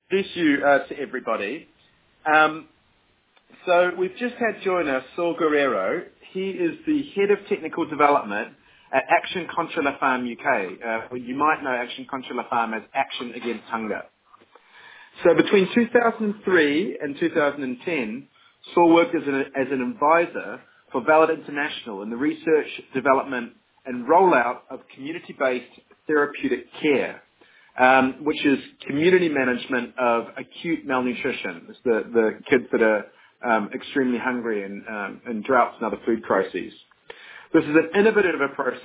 introduce you to everybody. So we've just had join us Saul Guerrero. He is the Head of Technical Development at Action Contra la Fame UK. You might know Action Contra la Fame as Action Against Hunger. So between 2003 and 2010, Saul worked as an advisor for Valid International in the research, development and rollout of community-based therapeutic care, which is community management of acute malnutrition. It's the kids that are extremely hungry and droughts and other food crises. This is an innovative approach.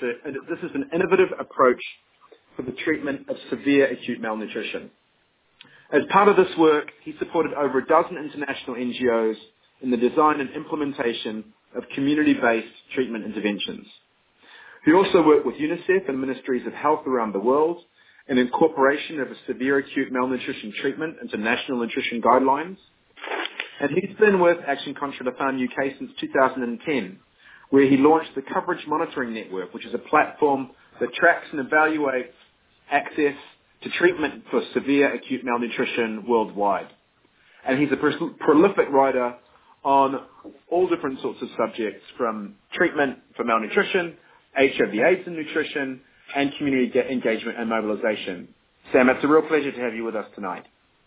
For the treatment of severe acute malnutrition. As part of this work, he supported over a dozen international NGOs in the design and implementation of community-based treatment interventions. He also worked with UNICEF and ministries of health around the world in incorporation of a severe acute malnutrition treatment into national nutrition guidelines. And he's been with Action Contra la Fame UK since 2010, where he launched the Coverage Monitoring Network, which is a platform that tracks and evaluates access to treatment for severe acute malnutrition worldwide. And he's a prolific writer on all different sorts of subjects, from treatment for malnutrition, HIV/AIDS and nutrition, and community engagement and mobilization. Sam, it's a real pleasure to have you with us tonight.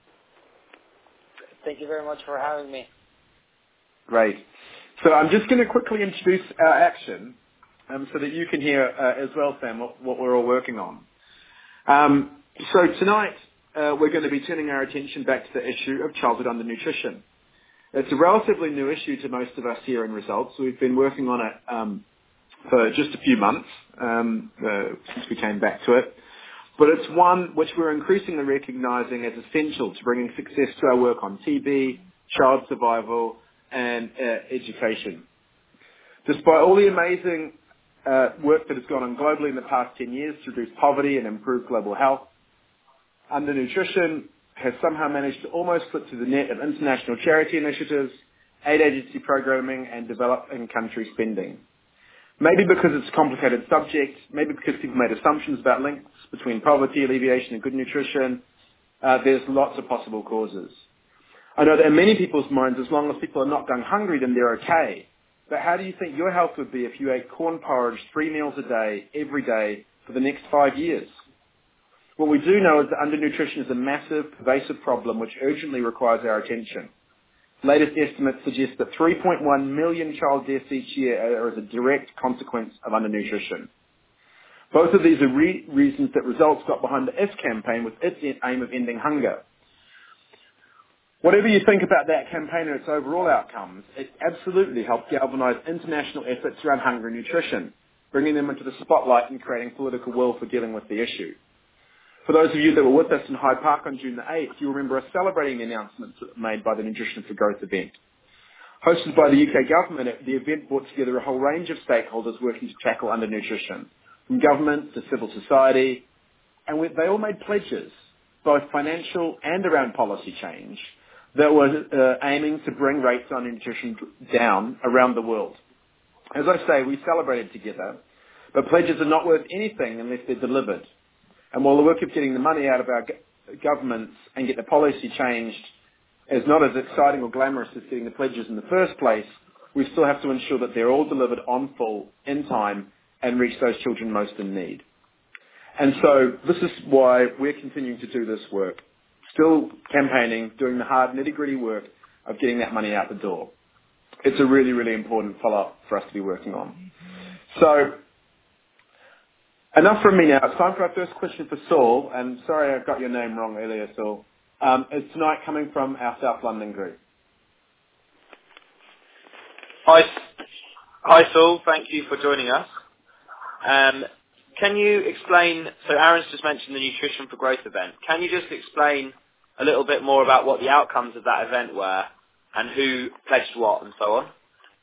Thank you very much for having me. Great. So I'm just going to quickly introduce our action so that you can hear as well, Sam, what we're all working on. So tonight we're going to be turning our attention back to the issue of childhood undernutrition. It's a relatively new issue to most of us here in Results. We've been working on it for just a few months since we came back to it. But it's one which we're increasingly recognising as essential to bringing success to our work on TB, child survival, and education. Despite all the amazing work that has gone on globally in the past 10 years to reduce poverty and improve global health, undernutrition has somehow managed to almost slip through the net of international charity initiatives, aid agency programming, and developing country spending. Maybe because it's a complicated subject, maybe because people made assumptions about links between poverty, alleviation, and good nutrition. There's lots of possible causes. I know that in many people's minds, as long as people are not going hungry, then they're okay. But how do you think your health would be if you ate corn porridge 3 meals a day, every day, for the next 5 years? What we do know is that undernutrition is a massive, pervasive problem which urgently requires our attention. Latest estimates suggest that 3.1 million child deaths each year are as a direct consequence of undernutrition. Both of these are reasons that Results got behind the IF campaign with its aim of ending hunger. Whatever you think about that campaign and its overall outcomes, it absolutely helped galvanise international efforts around hunger and nutrition, bringing them into the spotlight and creating political will for dealing with the issue. For those of you that were with us in Hyde Park on June the 8th, you'll remember us celebrating the announcements made by the Nutrition for Growth event. Hosted by the UK government, the event brought together a whole range of stakeholders working to tackle undernutrition, from government to civil society, and they all made pledges, both financial and around policy change, that were aiming to bring rates of undernutrition down around the world. As I say, we celebrated together, but pledges are not worth anything unless they're delivered. And while the work of getting the money out of our governments and get the policy changed is not as exciting or glamorous as getting the pledges in the first place, we still have to ensure that they're all delivered on full, in time, and reach those children most in need. And so this is why we're continuing to do this work, still campaigning, doing the hard nitty-gritty work of getting that money out the door. It's a really, really important follow-up for us to be working on. So enough from me now. It's time for our first question for Saul. And sorry I got your name wrong earlier, Saul. It's tonight coming from our South London group. Hi, Saul. Thank you for joining us. Can you explain, so Aaron's just mentioned the Nutrition for Growth event. Can you just explain a little bit more about what the outcomes of that event were and who pledged what and so on?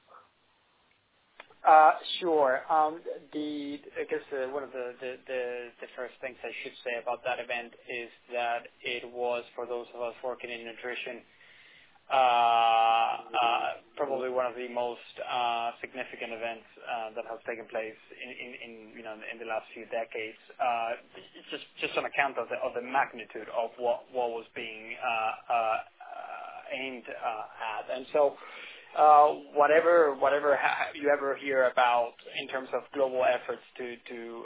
Sure. I guess one of the first things I should say about that event is that it was, for those of us working in nutrition, probably one of the most significant events that has taken place in the last few decades. Just on account of the magnitude of what was being aimed at, and so whatever you ever hear about in terms of global efforts to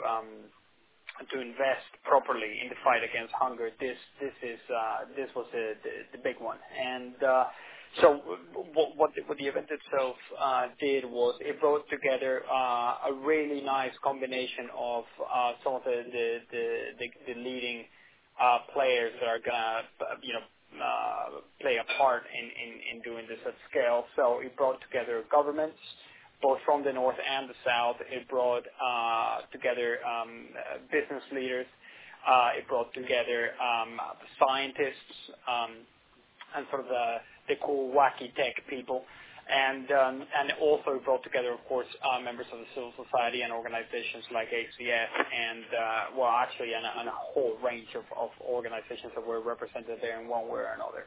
invest properly in the fight against hunger, this was the big one. And so what the event itself did was it brought together a really nice combination of some of the leading players that are gonna play a part in doing this at scale. So it brought together governments, both from the north and the south. It brought together business leaders. It brought together scientists and sort of the cool, wacky tech people. And also brought together, of course, members of the civil society and organizations like ACF and, and a whole range of organizations that were represented there in one way or another.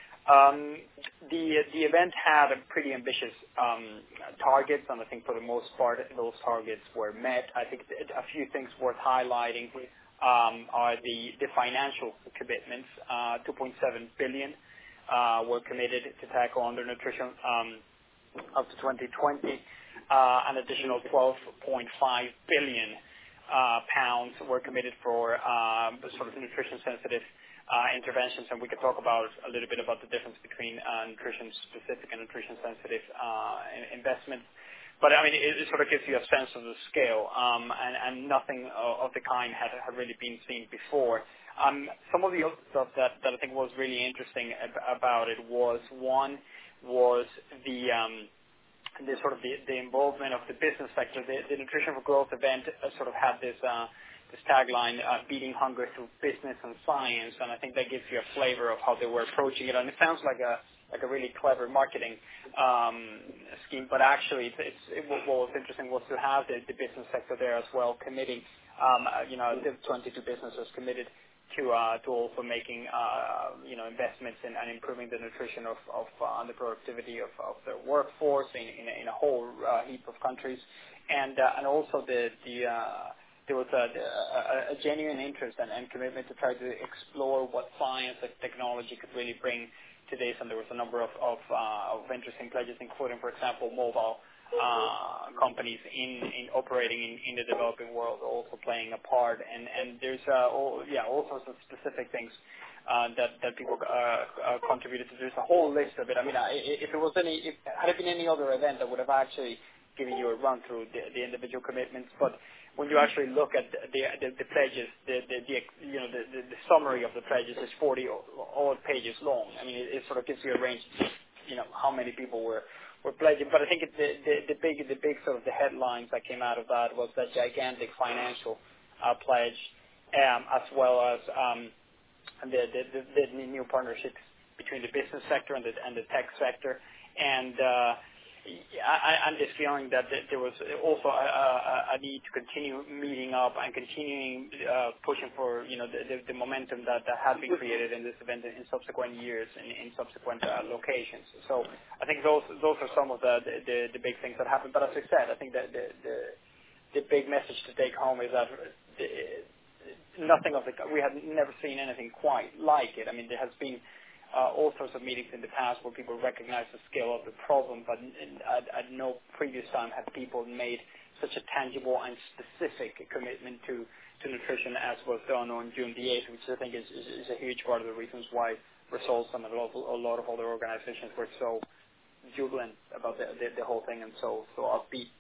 The event had a pretty ambitious targets, and I think for the most part those targets were met. I think a few things worth highlighting are the financial commitments. 2.7 billion were committed to tackle undernutrition up to 2020. An additional 12.5 billion pounds were committed for sort of nutrition-sensitive interventions, and we could talk about a little bit about the difference between nutrition-specific and nutrition-sensitive investments. But I mean, it sort of gives you a sense of the scale, and nothing of the kind had really been seen before. Some of the other stuff that I think was really interesting about it was the sort of the involvement of the business sector. The Nutrition for Growth event sort of had this tagline, beating hunger through business and science, and I think that gives you a flavor of how they were approaching it. And it sounds like a really clever marketing scheme, but actually what was interesting was to have the business sector there as well, committing, the 22 businesses committed to also making investments and improving the nutrition of the productivity of their workforce in a whole heap of countries, and also there was a genuine interest and commitment to try to explore what science and technology could really bring to this, and there was a number of interesting pledges, including, for example, mobile companies in operating in the developing world also playing a part, and there's all sorts of specific things that people contributed to. There's a whole list of it. I mean, had it been any other event, I would have actually given you a run through the individual commitments, but when you actually look at the pledges, the summary of the pledges is 40 odd pages long. I mean, it sort of gives you a range, how many people were pledging. But I think the big sort of the headlines that came out of that was that gigantic financial pledge, as well as the new partnerships between the business sector and the tech sector, and I'm just feeling that there was also a need to continue meeting up and continuing pushing for the momentum that had been created in this event in subsequent years in subsequent locations. So I think those are some of the big things that happened. But as I said, I think that the big message to take home is that we have never seen anything quite like it. I mean, there has been all sorts of meetings in the past where people recognize the scale of the problem, but at no previous time have people made such a tangible and specific commitment to nutrition as was done on June the 8th, which I think is a huge part of the reasons why Results and a lot of other organizations were so jubilant about the whole thing and so upbeat.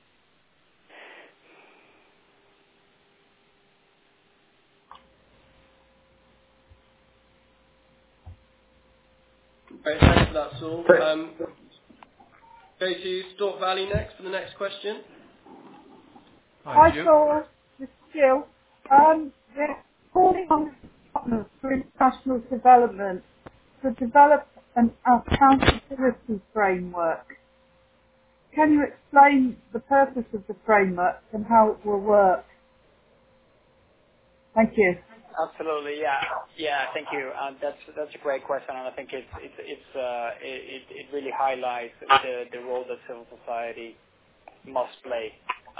Great, thanks for that, Saul. Go to Stork Valley next for the next question. Hi, Saul. This is Jill. We're calling on partners for international development to develop an accountability framework. Can you explain the purpose of the framework and how it will work? Thank you. Absolutely, yeah. Thank you. That's a great question, and I think it really highlights the role that civil society must play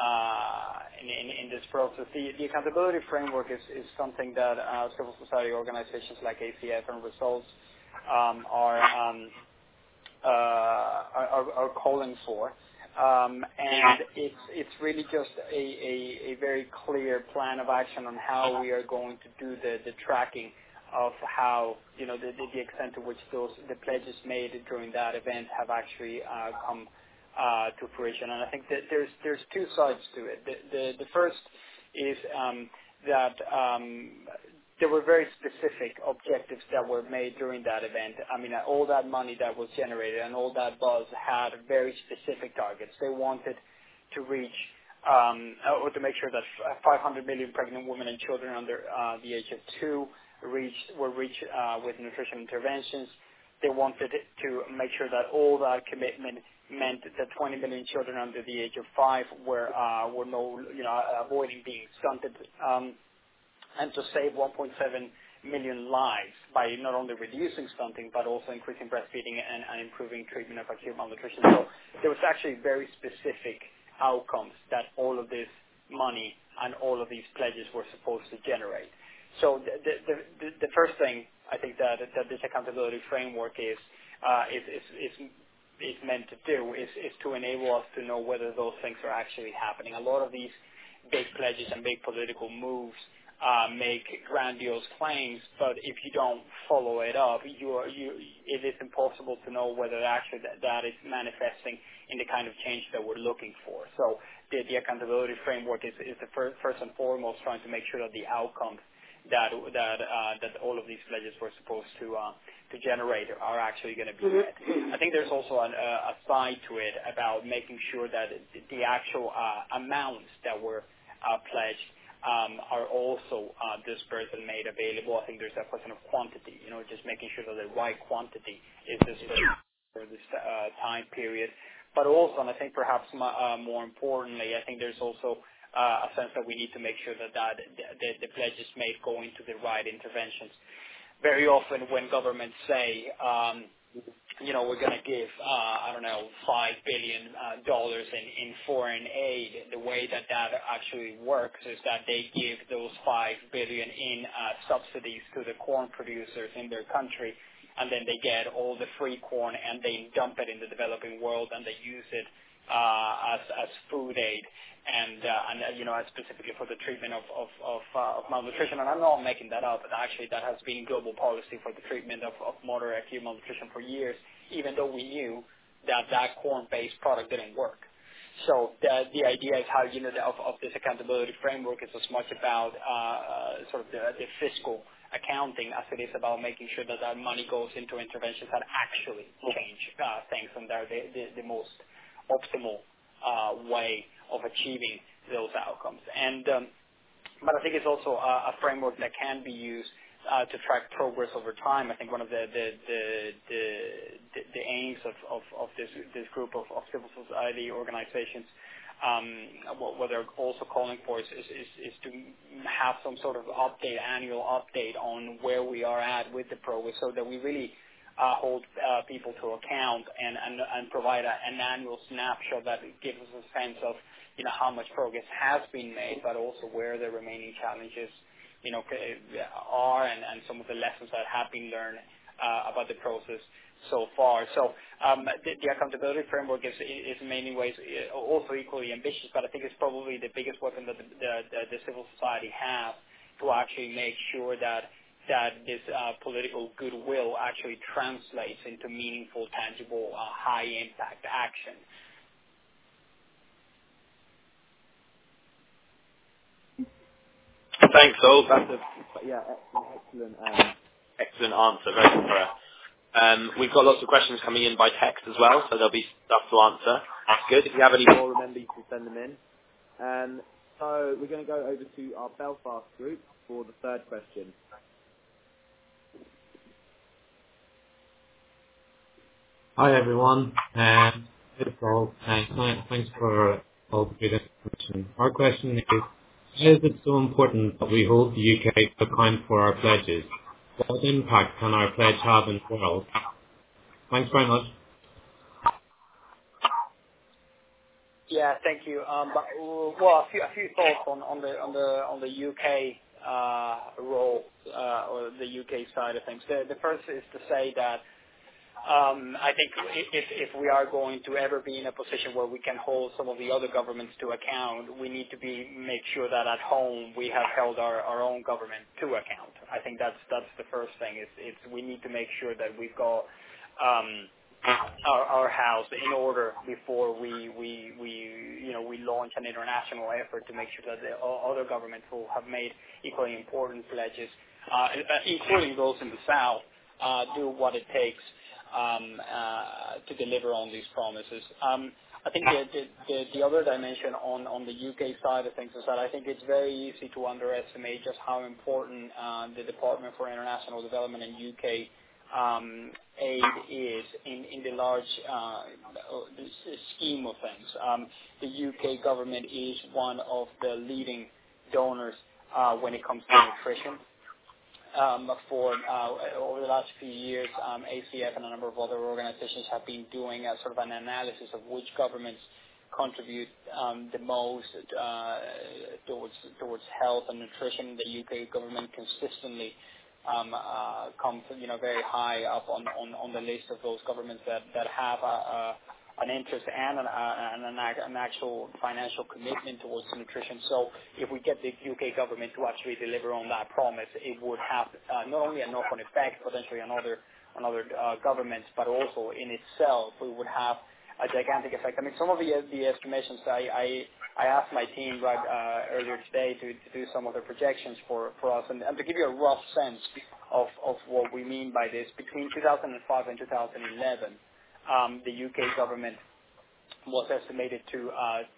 in this process. The accountability framework is something that civil society organizations like ACF and Results are calling for. And it's really just a very clear plan of action on how we are going to do the tracking of how, the extent to which the pledges made during that event have actually come to fruition. And I think that there's two sides to it. The first is that there were very specific objectives that were made during that event. I mean, all that money that was generated and all that buzz had very specific targets. They wanted to reach or to make sure that 500 million pregnant women and children under the age of 2 were reached with nutrition interventions. They wanted to make sure that all that commitment meant that 20 million children under the age of 5 were avoiding being stunted. And to save 1.7 million lives by not only reducing stunting but also increasing breastfeeding and improving treatment of acute malnutrition. So there was actually very specific outcomes that all of this money and all of these pledges were supposed to generate. So the first thing I think that this accountability framework is meant to do is to enable us to know whether those things are actually happening. A lot of these big pledges and big political moves make grandiose claims, but if you don't follow it up, it is impossible to know whether actually that is manifesting in the kind of change that we're looking for. So the accountability framework is the first and foremost trying to make sure that the outcomes that all of these pledges were supposed to generate are actually going to be met. I think there's also a side to it about making sure that the actual amounts that were pledged are also dispersed and made available. I think there's a question of quantity, just making sure that the right quantity is dispersed for this time period. But also, and I think perhaps more importantly, I think there's also a sense that we need to make sure that the pledges made go into the right interventions. Very often when governments say, we're going to give, $5 billion in foreign aid, the way that actually works is that they give those $5 billion in subsidies to the corn producers in their country, and then they get all the free corn and they dump it in the developing world and they use it as food aid and specifically for the treatment of malnutrition. And I'm not making that up, but actually that has been global policy for the treatment of moderate acute malnutrition for years, even though we knew that corn-based product didn't work. So the idea is how, of this accountability framework is as much about sort of the fiscal accounting as it is about making sure that money goes into interventions that actually change things, and they're the most optimal way of achieving those outcomes. And but I think it's also a framework that can be used to track progress over time. I think one of the aims of this group of civil society organizations, what they're also calling for is to have some sort of annual update on where we are at with the progress, so that we really hold people to account and provide an annual snapshot that gives us a sense of how much progress has been made, but also where the remaining challenges are and some of the lessons that have been learned about the process so far. So the accountability framework is in many ways also equally ambitious, but I think it's probably the biggest weapon that the civil society has to actually make sure that this political goodwill actually translates into meaningful, tangible, high-impact action. Thanks, Sol. That's excellent answer. Very thorough. We've got lots of questions coming in by text as well, so there'll be stuff to answer. That's good. If you have any more, remember you can send them in. So we're going to go over to our Belfast group for the third question. Hi everyone. Thanks for all the good information. Our question is, Why is it so important that we hold the UK to account for our pledges? What impact can our pledge have in the world? Thanks very much. Yeah, thank you. Well, a few thoughts on the UK role or the UK side of things. The first is to say that I think if we are going to ever be in a position where we can hold some of the other governments to account, we need to make sure that at home we have held our own government to account. I think that's the first thing. It's we need to make sure that we've got our house in order before we launch an international effort to make sure that the other governments who have made equally important pledges, including those in the south, do what it takes to deliver on these promises. I think the other dimension on the UK side of things is that I think it's very easy to underestimate just how important the Department for International Development in UK aid is in the large scheme of things. The UK government is one of the leading donors when it comes to nutrition. Over the last few years, ACF and a number of other organizations have been doing a sort of an analysis of which governments contribute the most towards health and nutrition. The UK government consistently comes, very high up on the list of those governments that have an interest and an actual financial commitment towards nutrition. So if we get the UK government to actually deliver on that promise, it would have not only a knock-on effect potentially on other governments, but also in itself we would have a gigantic effect. I mean, some of the estimations I asked my team earlier today to do some of the projections for us, and to give you a rough sense of what we mean by this. Between 2005 and 2011, the UK government was estimated to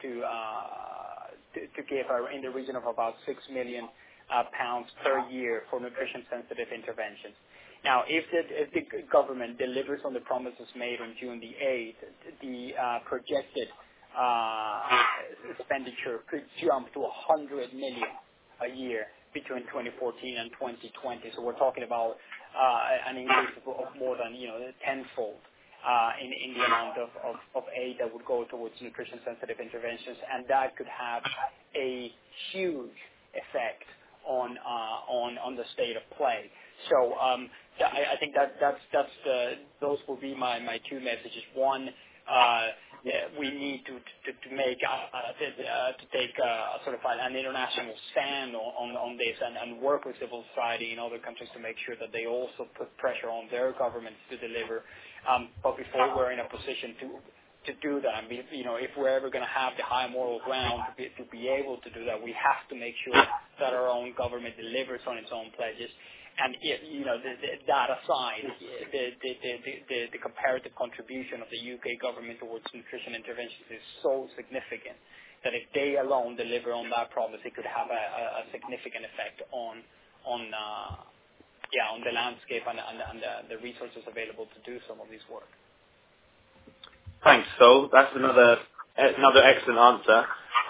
give in the region of about £6 million per year for nutrition-sensitive interventions. Now, if the government delivers on the promises made on June the 8th, the projected expenditure could jump to £100 million a year between 2014 and 2020. So we're talking about an increase of more than tenfold in the amount of aid that would go towards nutrition-sensitive interventions, and that could have a huge effect on the state of play. So I think those will be my two messages. One, we need to take sort of an international stand on this and work with civil society in other countries to make sure that they also put pressure on their governments to deliver. But before we're in a position to do that, if we're ever going to have the high moral ground to be able to do that, we have to make sure that our own government delivers on its own pledges. And that aside, the comparative contribution of the UK government towards nutrition interventions is so significant that if they alone deliver on that promise, it could have a significant effect on the landscape and the resources available to do some of this work. Thanks, Sol. That's another excellent answer.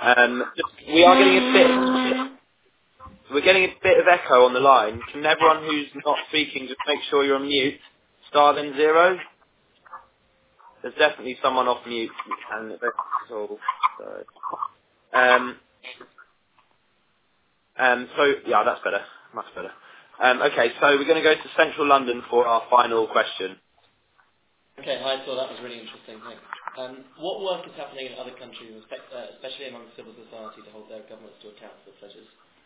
We're getting a bit of echo on the line. Can everyone who's not speaking just make sure you're on mute? Star then 0. There's definitely someone off mute, and that's all. So yeah, that's better, much better. Okay, so we're going to go to Central London for our final question. Okay, hi, so that was really interesting, thanks. What work is happening in other countries, especially among civil society, to hold their governments to account for the pledges?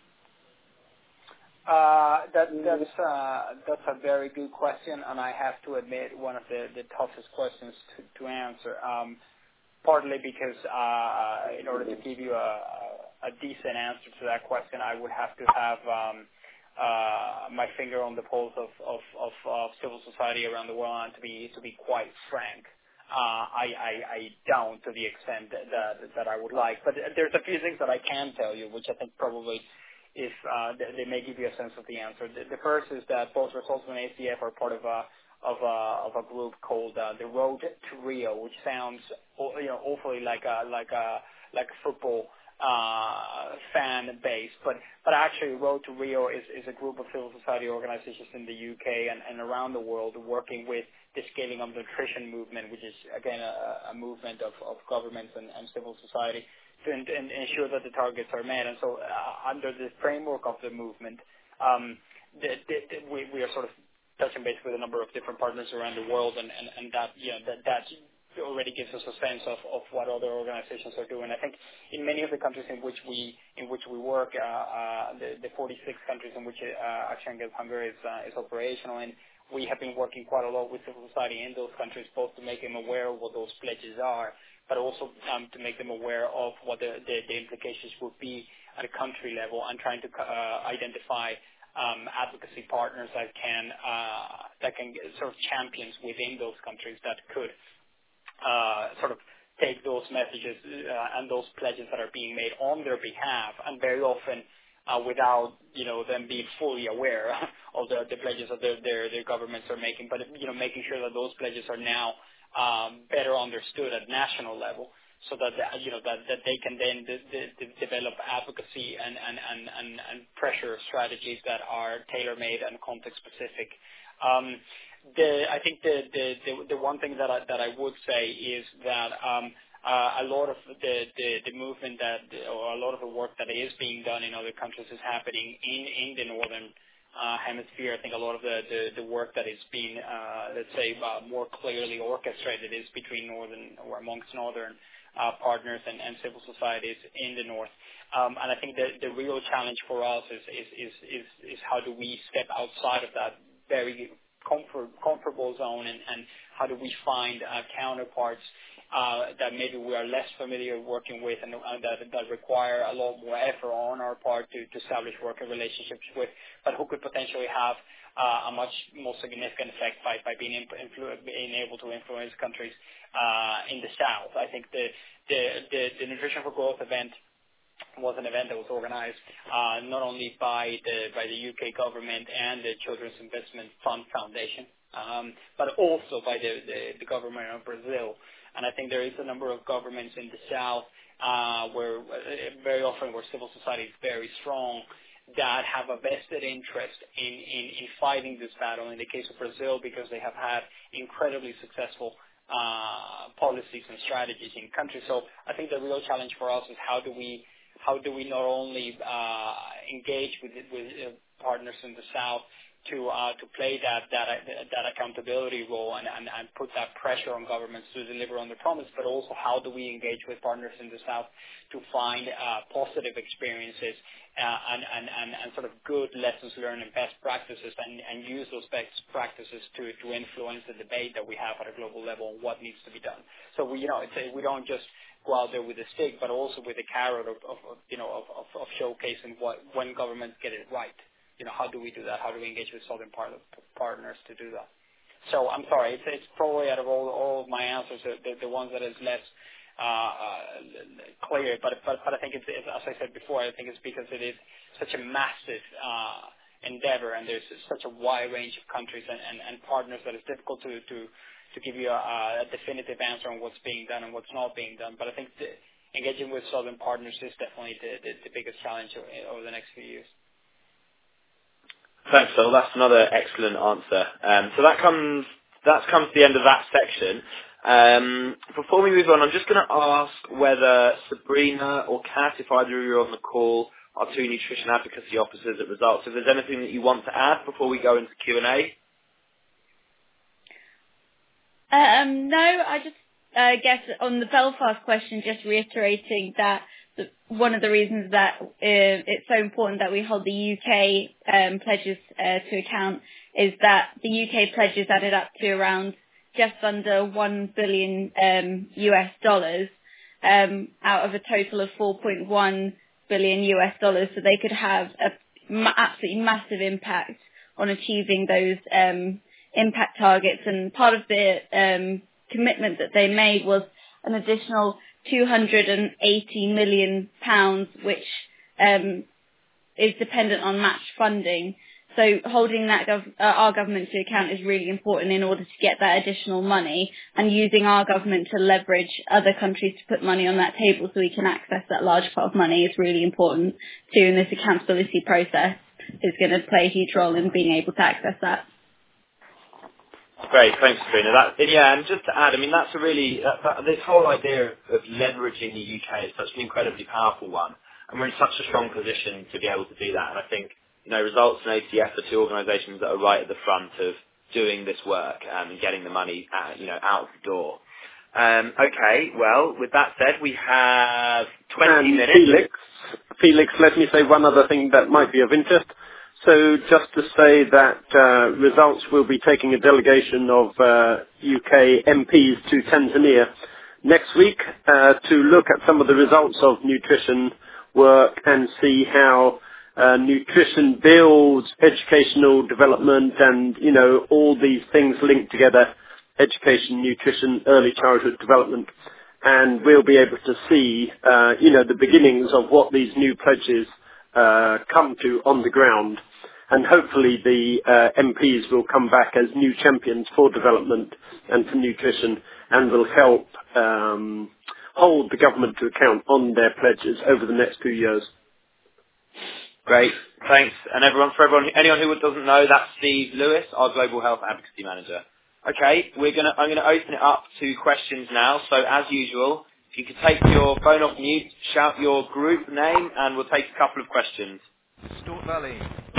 That's a very good question, and I have to admit one of the toughest questions to answer. Partly because in order to give you a decent answer to that question, I would have to have my finger on the pulse of civil society around the world, and to be quite frank, I don't to the extent that I would like. But there's a few things that I can tell you, which I think probably if they may give you a sense of the answer. The first is that both Results and ACF are part of a group called the Road to Rio, which sounds awfully like a football fan base, but actually Road to Rio is a group of civil society organizations in the UK and around the world working with the Scaling of Nutrition movement, which is again a movement of governments and civil society to ensure that the targets are met. And so under the framework of the movement, we are sort of touching base with a number of different partners around the world, and that that already gives us a sense of what other organizations are doing. I think in many of the countries in which we work, the 46 countries in which Action Against Hunger is operational, and we have been working quite a lot with civil society in those countries, both to make them aware of what those pledges are, but also to make them aware of what the implications would be at a country level, and trying to identify advocacy partners that can sort of champions within those countries that could sort of take those messages and those pledges that are being made on their behalf, and very often without them being fully aware of the pledges that their governments are making, but making sure that those pledges are now better understood at national level, so that that they can then develop advocacy and pressure strategies that are tailor-made and context-specific. I think the one thing that I would say is that a lot of the movement or a lot of the work that is being done in other countries is happening in the northern hemisphere. I think a lot of the work that is being, let's say, more clearly orchestrated is between northern or amongst northern partners and civil societies in the north. And I think the real challenge for us is how do we step outside of that very comfortable zone, and how do we find counterparts that maybe we are less familiar working with, and that require a lot more effort on our part to establish working relationships with, but who could potentially have a much more significant effect by being able to influence countries in the south. I think the Nutrition for Growth event was an event that was organized not only by the UK government and the Children's Investment Fund Foundation, but also by the government of Brazil. And I think there is a number of governments in the south where very often where civil society is very strong, that have a vested interest in fighting this battle. In the case of Brazil, because they have had incredibly successful policies and strategies in country. So I think the real challenge for us is how do we not only engage with partners in the south to play that accountability role and put that pressure on governments to deliver on the promise, but also how do we engage with partners in the south to find positive experiences and sort of good lessons learned and best practices, and use those best practices to influence the debate that we have at a global level on what needs to be done. So we don't just go out there with a stick, but also with a carrot of showcasing when governments get it right. How do we do that? How do we engage with southern partners to do that? So I'm sorry, it's probably out of all of my answers the ones that is less clear, but I think it's, as I said before, I think it's because it is such a massive endeavor, and there's such a wide range of countries and partners that it's difficult to give you a definitive answer on what's being done and what's not being done. But I think engaging with southern partners is definitely the biggest challenge over the next few years. Thanks, Phil. That's another excellent answer. So that's come to the end of that section. Before we move on, I'm just going to ask whether Sabrina or Kat, if either of you are on the call, are two nutrition advocacy officers at Results. If there's anything that you want to add before we go into Q&A. No, I just guess on the Belfast question, just reiterating that one of the reasons that it's so important that we hold the UK pledges to account is that the UK pledges added up to around just under $1 billion US dollars out of a total of $4.1 billion US dollars, so they could have a absolutely massive impact on achieving those impact targets. And part of the commitment that they made was an additional £280 million, which is dependent on match funding. So holding that our government to account is really important in order to get that additional money, and using our government to leverage other countries to put money on that table so we can access that large pot of money is really important too, and this accountability process is going to play a huge role in being able to access that. Great, thanks, Sabrina. And just to add, I mean, that's a really, this whole idea of leveraging the UK is such an incredibly powerful one, and we're in such a strong position to be able to do that. And I think, Results and ACF are two organisations that are right at the front of doing this work and getting the money, out of the door. Okay, well, with that said, we have 20 minutes. Felix, let me say one other thing that might be of interest. So just to say that Results will be taking a delegation of UK MPs to Tanzania next week to look at some of the results of nutrition work and see how nutrition builds educational development and, all these things linked together, education, nutrition, early childhood development. And we'll be able to see, the beginnings of what these new pledges come to on the ground. And hopefully the MPs will come back as new champions for development and for nutrition and will help hold the government to account on their pledges over the next 2 years. Great, thanks. And anyone who doesn't know, that's Steve Lewis, our Global Health Advocacy Manager. Okay, I'm going to open it up to questions now. So as usual, if you could take your phone off mute, shout your group name, and we'll take a couple of questions. Stort Valley.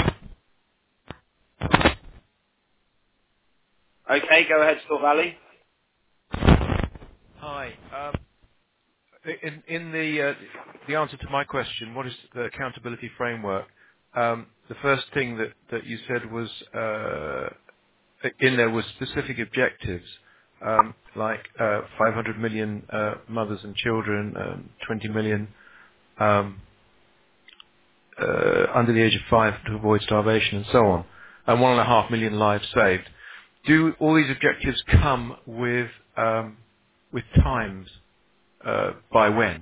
Okay, go ahead, Stort Valley. Hi. In the answer to my question, what is the accountability framework? The first thing that you said was in there was specific objectives, like 500 million mothers and children, 20 million under the age of 5 to avoid starvation, and so on, and 1.5 million lives saved. Do all these objectives come with times? By when?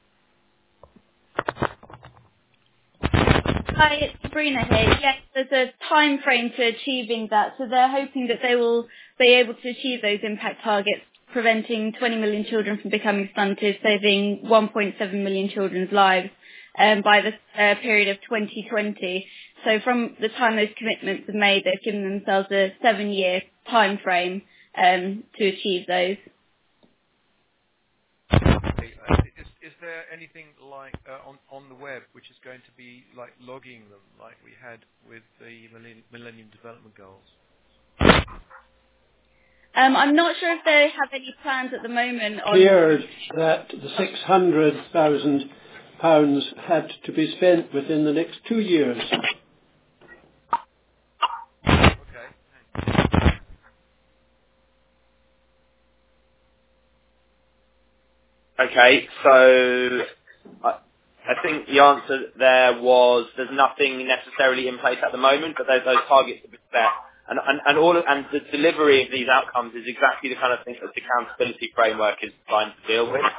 Hi, it's Sabrina here. Yes, there's a time frame to achieving that. So they're hoping that they will be able to achieve those impact targets, preventing 20 million children from becoming stunted, saving 1.7 million children's lives by the period of 2020. So from the time those commitments are made, they've given themselves a 7-year time frame to achieve those. Is there anything like on the web which is going to be like logging them, like we had with the Millennium Development Goals? I'm not sure if they have any plans at the moment. Cleared that the £600,000 had to be spent within the next 2 years. Okay, so I think the answer there was there's nothing necessarily in place at the moment, but those targets have been set, and the delivery of these outcomes is exactly the kind of thing that the accountability framework is designed to deal with.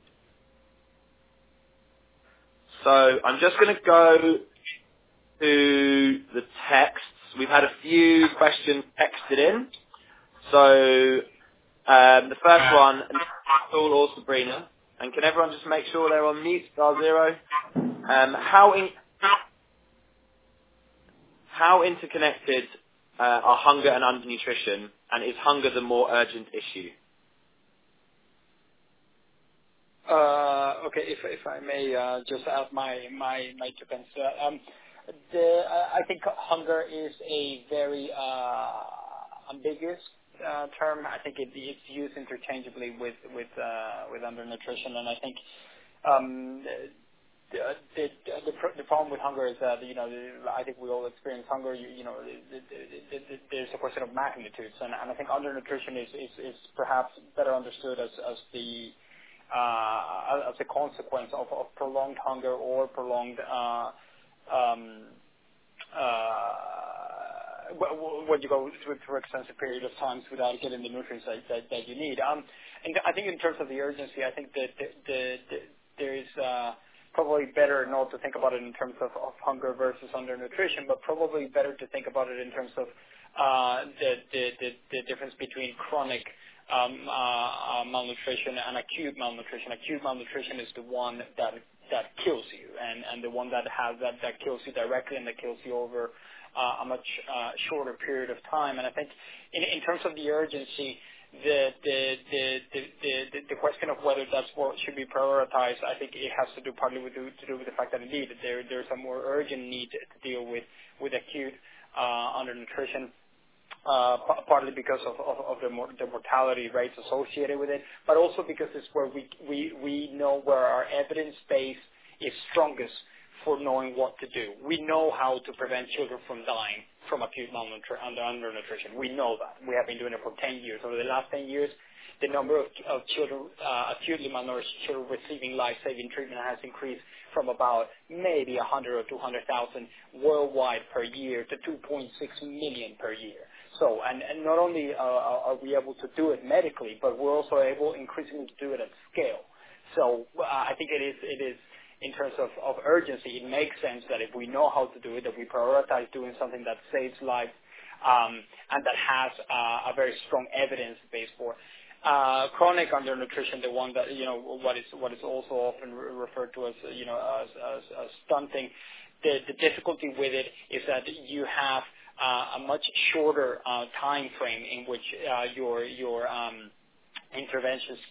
So I'm just going to go to the texts. We've had a few questions texted in. So the first one, Paul or Sabrina, and can everyone just make sure they're on mute, *0? How interconnected are hunger and undernutrition, and is hunger the more urgent issue? Okay, if I may just add my 2 pence. I think hunger is a very ambiguous term. I think it's used interchangeably with undernutrition, and I think the problem with hunger is that I think we all experience hunger. There's a question of magnitudes, and I think undernutrition is perhaps better understood as a consequence of prolonged hunger or prolonged when you go through extensive period of times without getting the nutrients that you need. And I think in terms of the urgency, I think that there is probably better not to think about it in terms of hunger versus undernutrition, but probably better to think about it in terms of the difference between chronic malnutrition and acute malnutrition. Acute malnutrition is the one that kills you, and the one that kills you directly and that kills you over a much shorter period of time. And I think in terms of the urgency, the question of whether that's what should be prioritized, I think it has to do partly to do with the fact that indeed there's a more urgent need to deal with acute undernutrition. Partly because of the mortality rates associated with it, but also because it's where we know where our evidence base is strongest for knowing what to do. We know how to prevent children from dying from acute undernutrition. We know that. We have been doing it for 10 years. Over the last 10 years, the number of children, acutely malnourished children receiving life-saving treatment has increased from about maybe 100 or 200,000 worldwide per year to 2.6 million per year. So, and not only are we able to do it medically, but we're also able increasingly to do it at scale. So I think it is in terms of urgency, it makes sense that if we know how to do it, that we prioritize doing something that saves lives and that has a very strong evidence base for. Chronic undernutrition, the one that, what is also often referred to as, as stunting, the difficulty with it is that you have a much shorter time frame in which your interventions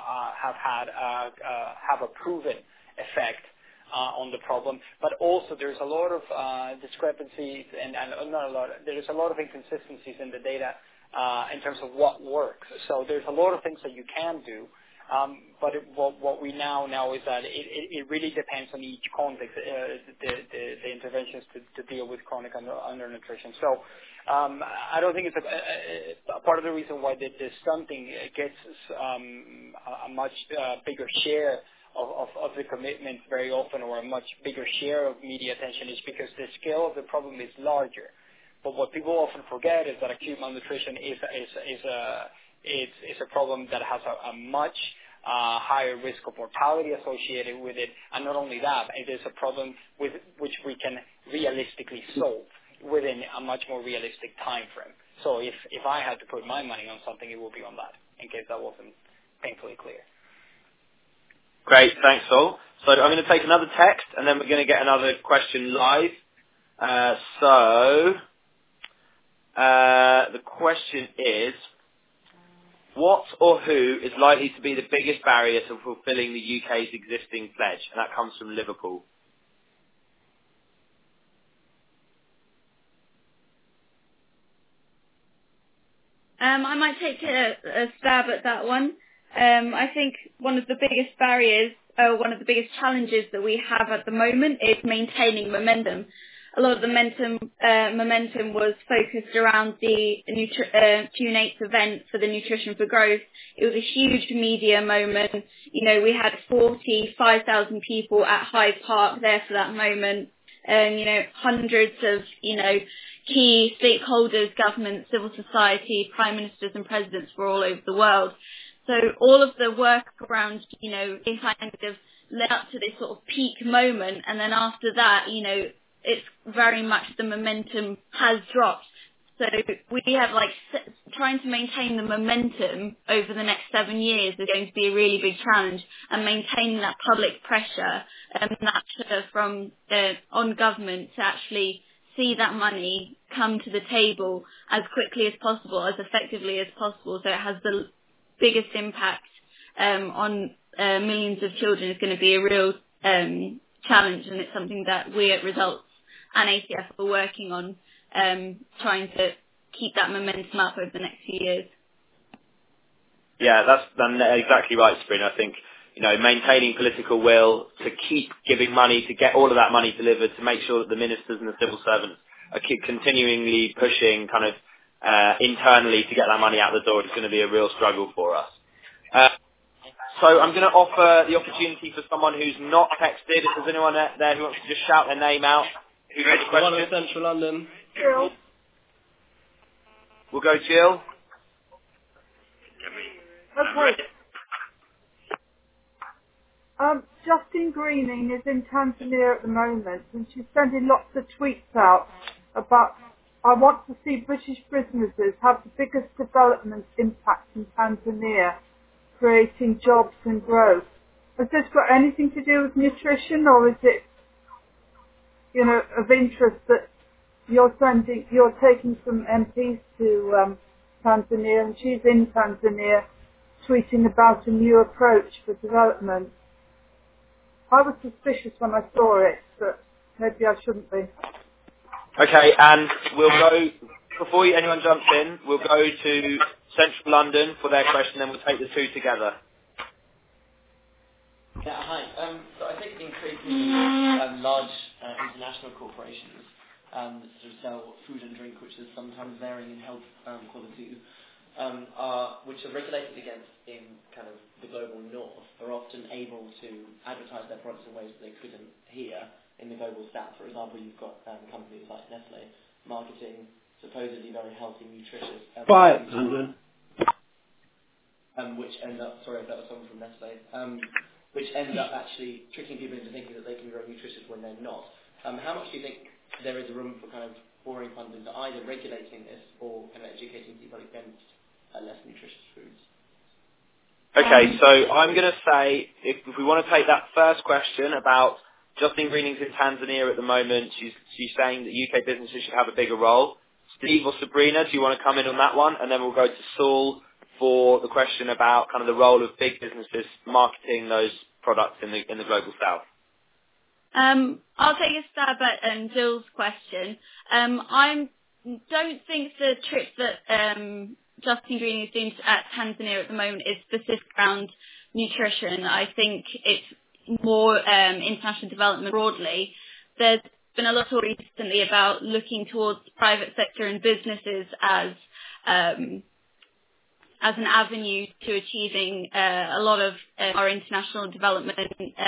have a proven effect on the problem, but also there's a lot of discrepancies and not a lot. There's a lot of inconsistencies in the data in terms of what works. So there's a lot of things that you can do, but what we now know is that it really depends on each context, the interventions to deal with chronic undernutrition. So I don't think it's a part of the reason why the stunting gets a much bigger share of the commitment very often, or a much bigger share of media attention, is because the scale of the problem is larger. But what people often forget is that acute malnutrition is a problem that has a much higher risk of mortality associated with it, and not only that, it is a problem with which we can realistically solve within a much more realistic time frame. So if I had to put my money on something, it would be on that, in case that wasn't painfully clear. Great, thanks, Saul. So I'm going to take another text, and then we're going to get another question live. The question is, what or who is likely to be the biggest barrier to fulfilling the UK's existing pledge? And that comes from Liverpool. I might take a stab at that one. I think one of the biggest barriers, one of the biggest challenges that we have at the moment is maintaining momentum. A lot of the momentum was focused around the June 8th event for the Nutrition for Growth. It was a huge media moment. We had 45,000 people at Hyde Park there for that moment. Hundreds of, key stakeholders, government, civil society, prime ministers and presidents were all over the world. So all of the work around, it kind of led up to this sort of peak moment, and then after that, it's very much the momentum has dropped. So we have trying to maintain the momentum over the next 7 years is going to be a really big challenge, and maintaining that public pressure and that from on government to actually see that money come to the table as quickly as possible, as effectively as possible, so it has the biggest impact on millions of children is going to be a real challenge, and it's something that we at Results and ACF are working on, trying to keep that momentum up over the next few years. Yeah, that's exactly right, Sabrina. I think, maintaining political will to keep giving money, to get all of that money delivered, to make sure that the ministers and the civil servants are continually pushing kind of internally to get that money out the door. It's going to be a real struggle for us. So I'm going to offer the opportunity for someone who's not texted. If there's anyone there who wants to just shout their name out. Who's got a question? One in Central London. Jill. We'll go Jill. Okay. Justine Greening is in Tanzania at the moment, and she's sending lots of tweets out about, I want to see British businesses have the biggest development impact in Tanzania, creating jobs and growth. Has this got anything to do with nutrition, or is it, of interest that you're taking some MPs to Tanzania, and she's in Tanzania tweeting about a new approach for development? I was suspicious when I saw it, but maybe I shouldn't be. Okay, and we'll go, before anyone jumps in, we'll go to Central London for their question, then we'll take the two together. Yeah, hi. So I think increasingly large international corporations sort of sell food and drink, which is sometimes varying in health quality, which are regulated against in kind of the global north, are often able to advertise their products in ways that they couldn't here in the global south. For example, you've got companies like Nestle marketing supposedly very healthy, nutritious... Quiet, London. Which end up... Sorry if that was someone from Nestle. Which end up actually tricking people into thinking that they can be very nutritious when they're not. How much do you think there is a room for kind of pouring funds into either regulating this or kind of educating people against less nutritious foods? Okay, so I'm going to say, if we want to take that first question about Justine Greening's in Tanzania at the moment, she's saying that UK businesses should have a bigger role. Steve or Sabrina, do you want to come in on that one? And then we'll go to Saul for the question about kind of the role of big businesses marketing those products in the global south. I'll take a stab at Jill's question. I don't think the trip that Justine Greening is doing at Tanzania at the moment is specific around nutrition. I think it's more international development broadly. There's been a lot of talk recently about looking towards private sector and businesses as an avenue to achieving a lot of our international development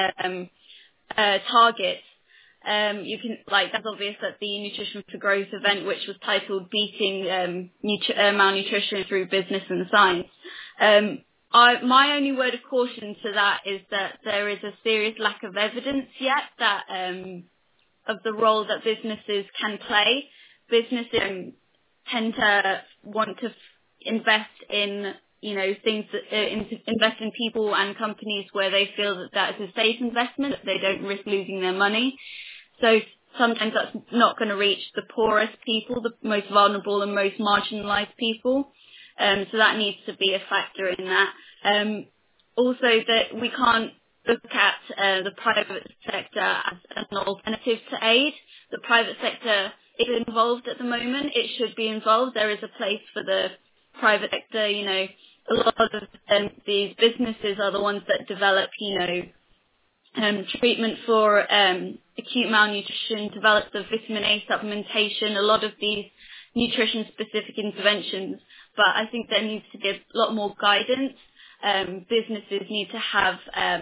targets. That's obvious at the Nutrition for Growth event, which was titled Beating Malnutrition Through Business and Science. My only word of caution to that is that there is a serious lack of evidence yet that of the role that businesses can play. Businesses tend to want to invest in things that invest in people and companies where they feel that is a safe investment, that they don't risk losing their money. So sometimes that's not going to reach the poorest people, the most vulnerable and most marginalised people. So that needs to be a factor in that. Also, that we can't look at the private sector as an alternative to aid. The private sector is involved at the moment. It should be involved. There is a place for the private sector. A lot of these businesses are the ones that develop, treatment for acute malnutrition, develop the vitamin A supplementation, a lot of these nutrition-specific interventions. But I think there needs to be a lot more guidance. Businesses need to have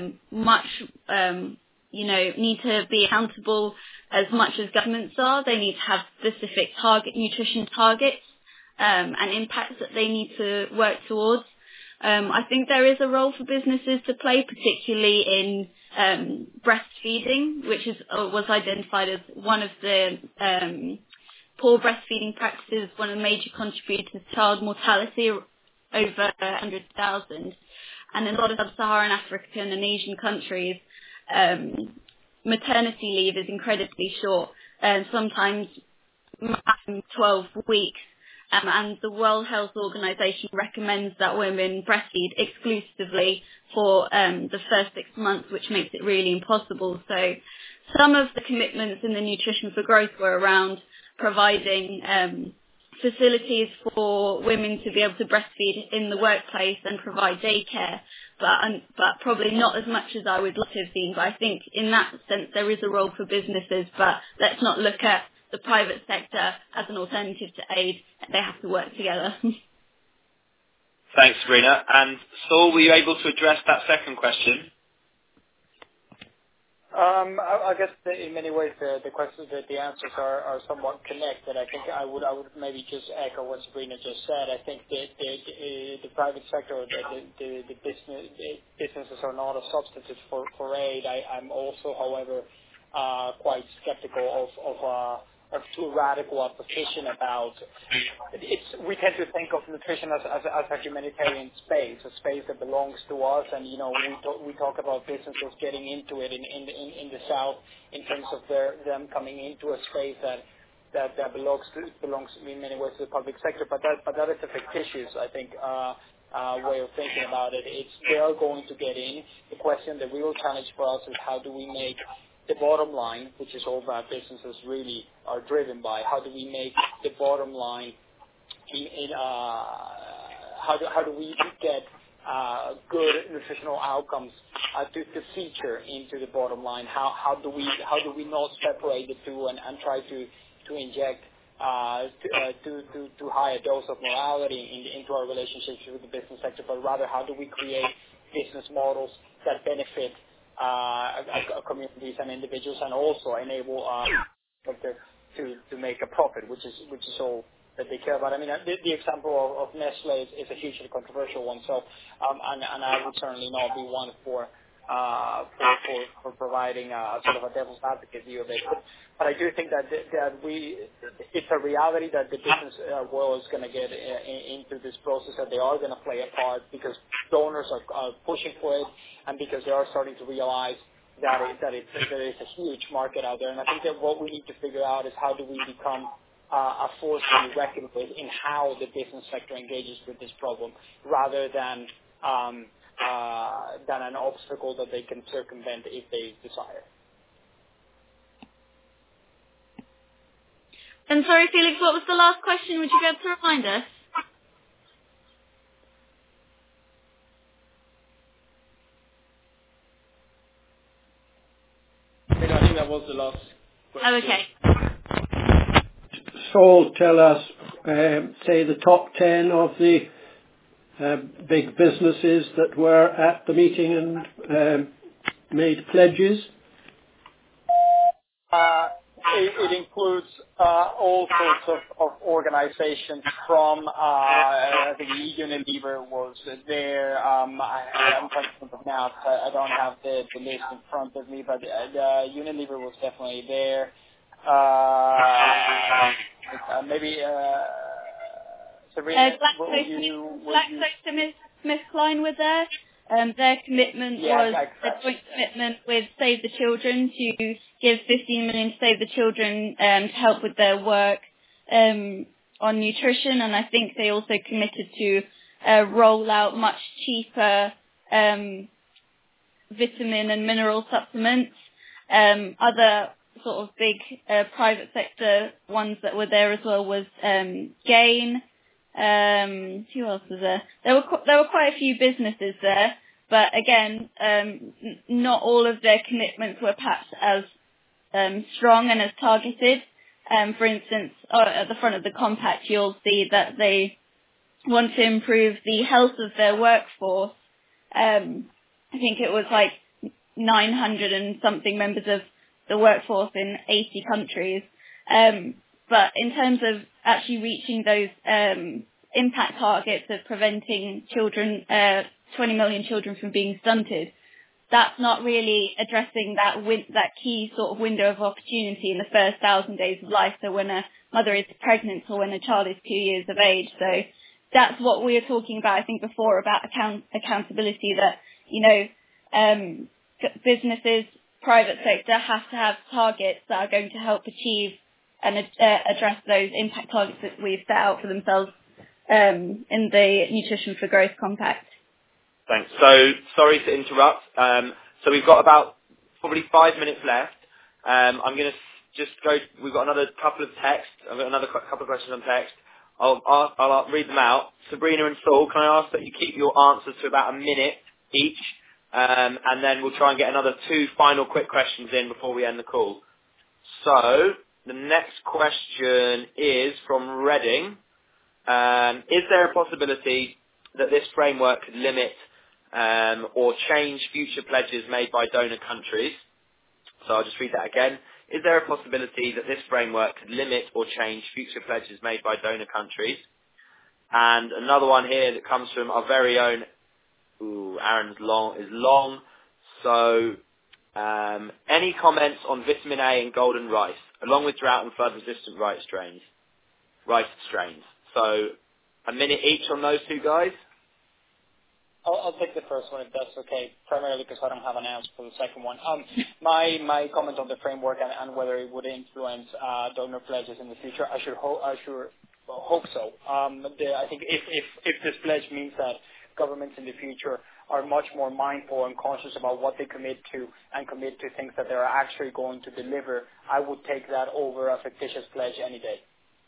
need to be accountable as much as governments are. They need to have specific nutrition targets and impacts that they need to work towards. I think there is a role for businesses to play, particularly in breastfeeding, which was identified as one of the poor breastfeeding practices, one of the major contributors to child mortality, over 100,000. And in a lot of sub-Saharan African and Asian countries, maternity leave is incredibly short, sometimes 12 weeks. And the World Health Organization recommends that women breastfeed exclusively for the first 6 months, which makes it really impossible. So some of the commitments in the Nutrition for Growth were around providing facilities for women to be able to breastfeed in the workplace and provide daycare, but probably not as much as I would like to have seen. But I think in that sense there is a role for businesses, but let's not look at the private sector as an alternative to aid. They have to work together. Thanks, Sabrina. And Saul, were you able to address that second question? I guess in many ways the questions, the answers are somewhat connected. I think I would maybe just echo what Sabrina just said. I think the private sector, the businesses are not a substitute for aid. I'm also, however, quite skeptical of too radical a position about we tend to think of nutrition as a humanitarian space, a space that belongs to us, and we talk about businesses getting into it in the South in terms of them coming into a space that belongs in many ways to the public sector, but that is a fictitious, I think, way of thinking about it. They are going to get in. The real challenge for us is how do we make the bottom line, which is all that businesses really are driven by, how do we make the bottom line how do we get good nutritional outcomes to feature into the bottom line? How do we not separate the two and try to inject too high a dose of morality into our relationships with the business sector, but rather how do we create business models that benefit communities and individuals, and also enable to make a profit, which is all that they care about. I mean, the example of Nestle is a hugely controversial one. So, and I would certainly not be one for providing sort of a devil's advocate view of it. But I do think that it's a reality that the business world is going to get into this process, that they are going to play a part because donors are pushing for it, and because they are starting to realize that there is a huge market out there. And I think that what we need to figure out is how do we become a force to be reckoned with in how the business sector engages with this problem, rather than an obstacle that they can circumvent if they desire. And sorry, Felix, what was the last question? Would you be able to remind us? I think that was the last question. Oh, okay. So tell us, say, the top 10 of the big businesses that were at the meeting and made pledges. It includes all sorts of organizations from, I think Unilever was there. I'm trying to think of now. I don't have the list in front of me, but Unilever was definitely there. Maybe Sabrina, GlaxoSmithKline were there. Their commitment was a joint commitment with Save the Children to give 15 million to Save the Children to help with their work on nutrition, and I think they also committed to roll out much cheaper vitamin and mineral supplements. Other sort of big private sector ones that were there as well was Gain. Who else was there? There were quite a few businesses there, but again, not all of their commitments were perhaps as strong and as targeted. For instance, at the front of the compact, you'll see that they want to improve the health of their workforce. I think it was like 900 and something members of the workforce in 80 countries. But in terms of actually reaching those impact targets of preventing 20 million children from being stunted, that's not really addressing that key sort of window of opportunity in the first 1,000 days of life. So when a mother is pregnant or when a child is 2 years of age. So that's what we were talking about, I think, before, about accountability, that, businesses, private sector have to have targets that are going to help achieve and address those impact targets that we've set out for themselves in the Nutrition for Growth Compact. Thanks. So, sorry to interrupt. So we've got about probably 5 minutes left. I'm going to just go. We've got another couple of texts. I've got another couple of questions on text. I'll read them out. Sabrina and Saul, can I ask that you keep your answers to about a minute each? And then we'll try and get another 2 final quick questions in before we end the call. So, the next question is from Reading. Is there a possibility that this framework could limit or change future pledges made by donor countries? So I'll just read that again. Is there a possibility that this framework could limit or change future pledges made by donor countries? And another one here that comes from our very own, Aaron's is long. So, any comments on vitamin A in golden rice, along with drought and flood-resistant rice strains? So, a minute each on those two guys. I'll take the first one if that's okay, primarily because I don't have an answer for the second one. My comment on the framework and whether it would influence donor pledges in the future, I hope so. I think if this pledge means that governments in the future are much more mindful and conscious about what they commit to and commit to things that they're actually going to deliver, I would take that over a fictitious pledge any day.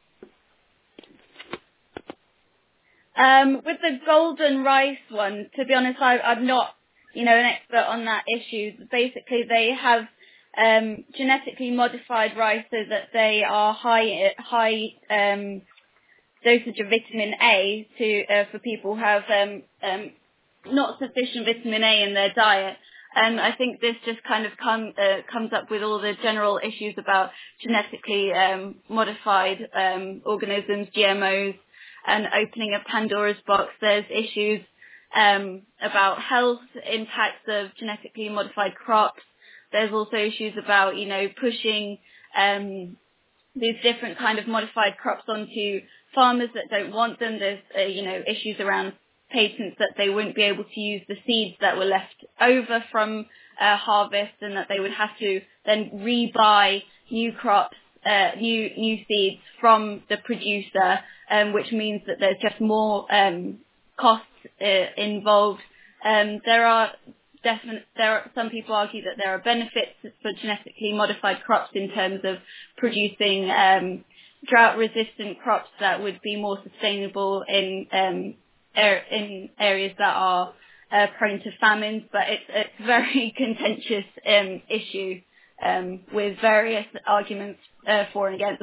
With the golden rice one, to be honest, I'm not, an expert on that issue. Basically, they have genetically modified rice so that they are high dosage of vitamin A for people who have not sufficient vitamin A in their diet. I think this just kind of comes up with all the general issues about genetically modified organisms, GMOs, and opening of Pandora's box. There's issues about health impacts of genetically modified crops. There's also issues about, pushing these different kind of modified crops onto farmers that don't want them. There's, issues around patents that they wouldn't be able to use the seeds that were left over from harvest, and that they would have to then rebuy new crops, new seeds from the producer, which means that there's just more costs involved. There are some people argue that there are benefits for genetically modified crops in terms of producing drought-resistant crops that would be more sustainable in areas that are prone to famines. But it's a very contentious issue with various arguments for and against.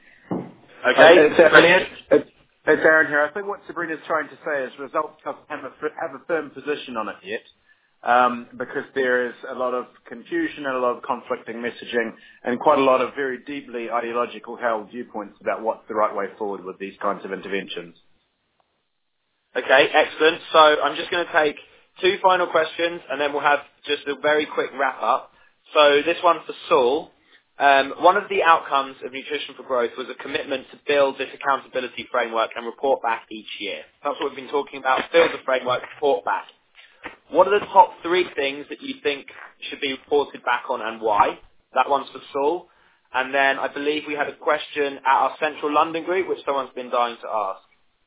Okay. It's Aaron here. I think what Sabrina's trying to say is results have a firm position on it yet, because there is a lot of confusion and a lot of conflicting messaging and quite a lot of very deeply ideological held viewpoints about what's the right way forward with these kinds of interventions. Okay, excellent. So I'm just going to take two final questions and then we'll have just a very quick wrap up. So this one for Saul. One of the outcomes of Nutrition for Growth was a commitment to build this accountability framework and report back each year. That's what we've been talking about, build the framework, report back. What are the top three things that you think should be reported back on and why? That one's for Saul. And then I believe we had a question at our Central London group, which someone's been dying to ask.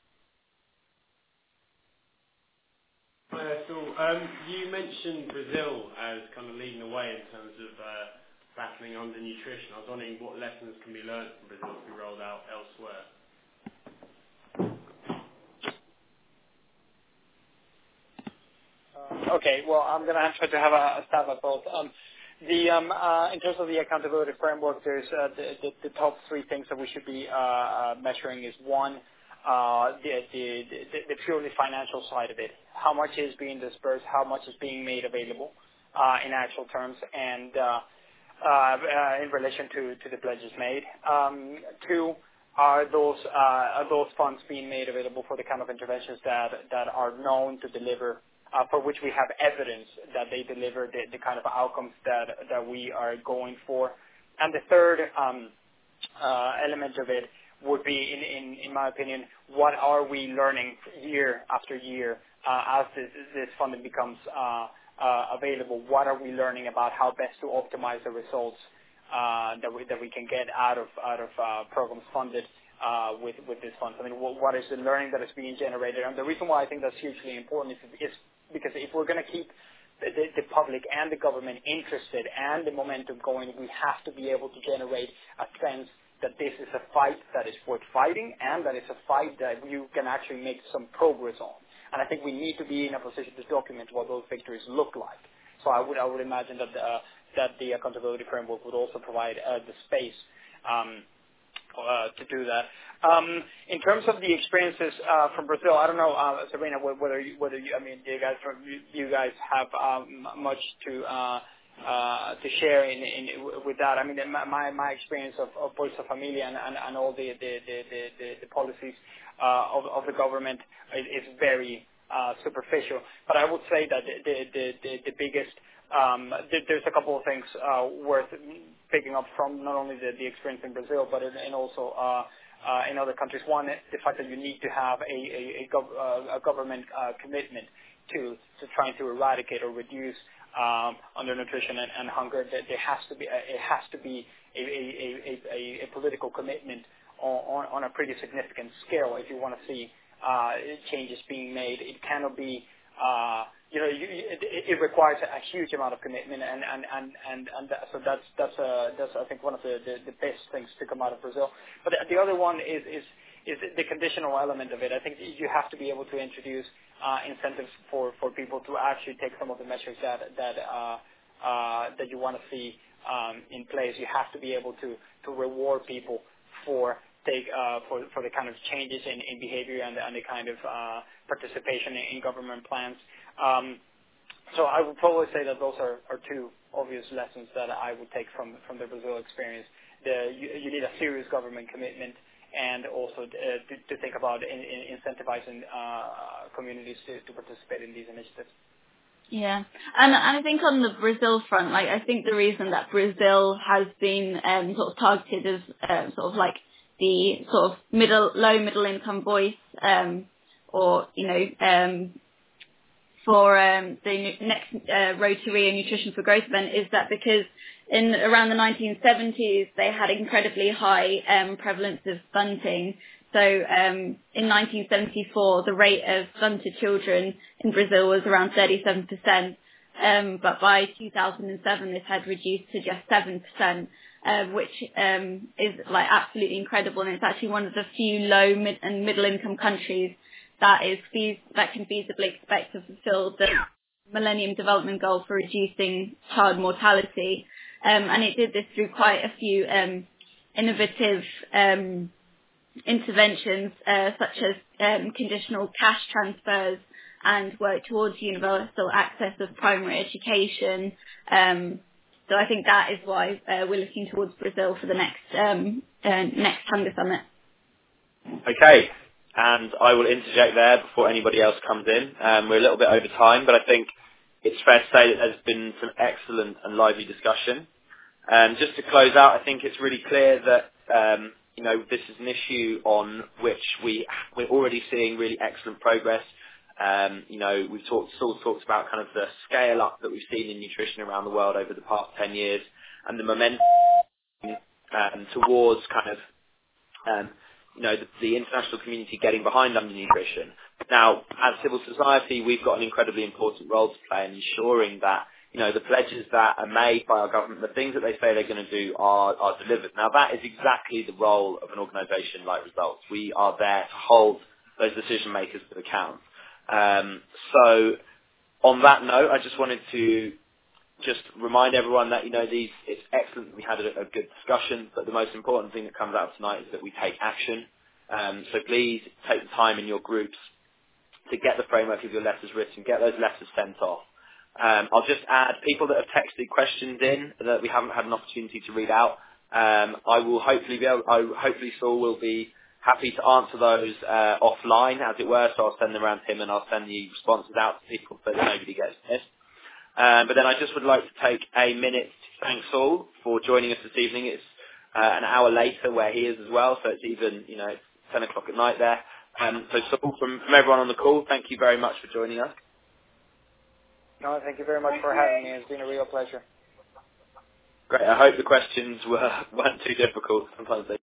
Hi, Saul. You mentioned Brazil as kind of leading the way in terms of battling undernutrition. I was wondering what lessons can be learned from Brazil to be rolled out elsewhere. Okay, well, I'm going to try to have a stab at both. In terms of the accountability framework, there's the top three things that we should be measuring is one, the purely financial side of it. How much is being dispersed? How much is being made available in actual terms, and in relation to the pledges made. Two, are those funds being made available for the kind of interventions that are known to deliver, for which we have evidence that they deliver the kind of outcomes that we are going for. And the third element of it would be, in my opinion, what are we learning year after year as this funding becomes available? What are we learning about how best to optimize the results that we can get out of programs funded with this fund? I mean, what is the learning that is being generated? And the reason why I think that's hugely important is because if we're going to keep the public and the government interested and the momentum going, we have to be able to generate a sense that this is a fight that is worth fighting and that it's a fight that you can actually make some progress on. And I think we need to be in a position to document what those victories look like. So I would imagine that the accountability framework would also provide the space to do that. In terms of the experiences from Brazil, I don't know, Sabrina, whether you, I mean, you guys have much to share with that. I mean, my experience of Bolsa Familia and all the policies of the government is very superficial. But I would say that the biggest there's a couple of things worth picking up from not only the experience in Brazil, but and also in other countries. One, the fact that you need to have a government commitment to trying to eradicate or reduce undernutrition and hunger. There has to be a political commitment on a pretty significant scale if you want to see changes being made. It cannot be it requires a huge amount of commitment, so that's I think one of the best things to come out of Brazil. But the other one is the conditional element of it. I think you have to be able to introduce incentives for people to actually take some of the measures that you want to see in place. You have to be able to reward people for the kind of changes in behavior and the kind of participation in government plans. So I would probably say that those are two obvious lessons that I would take from the Brazil experience. You need a serious government commitment, and also to think about incentivizing communities to participate in these initiatives. Yeah, and I think on the Brazil front, like I think the reason that Brazil has been sort of targeted as sort of like the sort of low middle income voice, or for the next Road to Rio Nutrition for Growth event is that because in around the 1970s they had incredibly high prevalence of stunting. So in 1974 the rate of stunted children in Brazil was around 37%, but by 2007 this had reduced to just 7%, which is like absolutely incredible, and it's actually one of the few low and middle income countries that can feasibly expect to fulfill the Millennium Development Goal for reducing child mortality, and it did this through quite a few innovative interventions, such as conditional cash transfers and work towards universal access of primary education. So I think that is why we're looking towards Brazil for the next Hunger Summit. Okay. And I will interject there before anybody else comes in. We're a little bit over time, but I think it's fair to say that there's been some excellent and lively discussion. Just to close out, I think it's really clear that this is an issue on which we're already seeing really excellent progress. We've talked about kind of the scale up that we've seen in nutrition around the world over the past 10 years, and the momentum towards kind of the international community getting behind undernutrition. Now, as civil society, we've got an incredibly important role to play in ensuring that, the pledges that are made by our government, the things that they say they're going to do are delivered. Now, that is exactly the role of an organisation like Results. We are there to hold those decision makers to account. So, on that note, I just wanted to just remind everyone that, it's excellent that we had a good discussion, but the most important thing that comes out tonight is that we take action. So please take the time in your groups to get the framework of your letters written, get those letters sent off. I'll just add people that have texted questions in that we haven't had an opportunity to read out. Hopefully Saul will be happy to answer those offline, as it were, so I'll send them around to him and I'll send the responses out to people so that nobody gets missed. But then I just would like to take a minute to thank Saul for joining us this evening. It's an hour later where he is as well, so it's even, 10 o'clock at night there. So Saul, from everyone on the call, thank you very much for joining us. No, thank you very much for having me. It's been a real pleasure. Great. I hope the questions weren't too difficult. Sometimes they